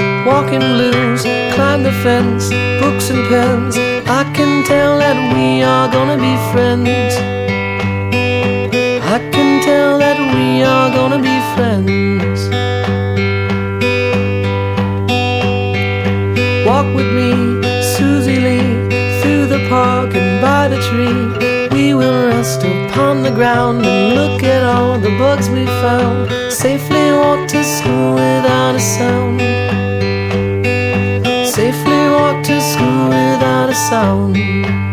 walking blues, climb the fence, books and pens. I can tell that we are gonna be friends. I can tell that we are gonna be friends. Walk with me, Susie Lee, through the park and by the tree. We will rest upon the ground and look at all the bugs we found. Safely walk to school without a sound. Safely walk to school without a sound.